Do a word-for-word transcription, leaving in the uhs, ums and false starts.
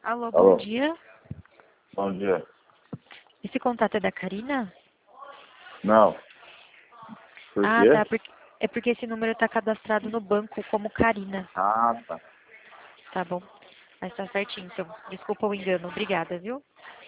Alô, bom Alô, dia. bom dia. Esse contato é da Karina? Não, por Ah, quê? tá. Porque, é porque esse número está cadastrado no banco como Karina. Ah, tá. Tá bom. Mas tá certinho, então. Desculpa o engano. Obrigada, viu?